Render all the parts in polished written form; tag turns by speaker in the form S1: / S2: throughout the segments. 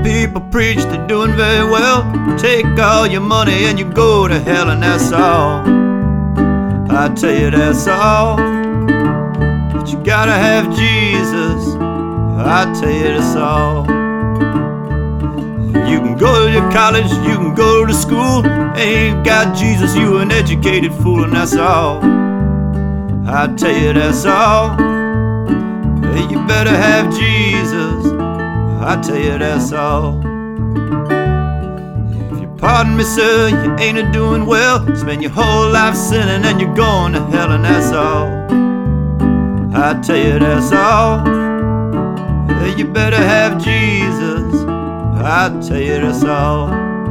S1: people preach they're doing very well. Take all your money and you go to hell, and that's all. I tell you that's all. But you gotta have Jesus. I tell you that's all. You can go to your college, you can go to school. Ain't got Jesus, you an educated fool, and that's all. I tell you that's all. Hey, you better have Jesus. I tell you that's all. If you pardon me, sir, you ain't a-doing well. Spend your whole life sinning and you're going to hell, and that's all. I tell you that's all. Hey, you better have Jesus. I tell you that's all.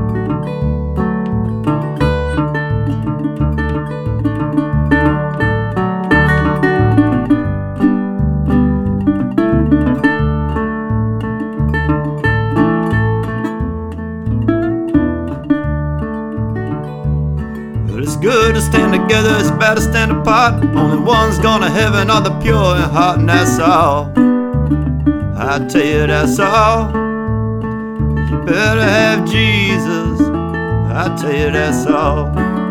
S1: Well, it's good to stand together, it's bad to stand apart. Only one's gone to heaven are the pure in heart, and that's all. I tell you that's all. You better have Jesus. I tell you that's all.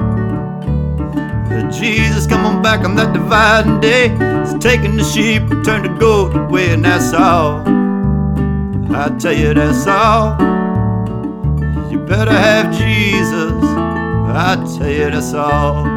S1: Jesus, come on back on that dividing day. He's taking the sheep and turn the goat away, and that's all. I tell you that's all. You better have Jesus. I tell you that's all.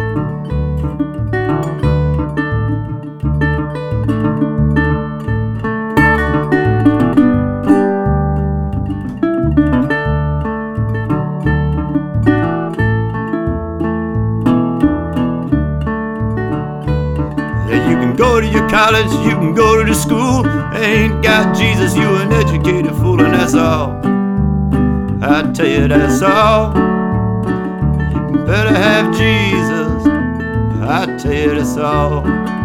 S1: You can go to your college, you can go to the school. Ain't got Jesus, you an educated fool, and that's all. I tell you that's all. You better have Jesus. I tell you that's all.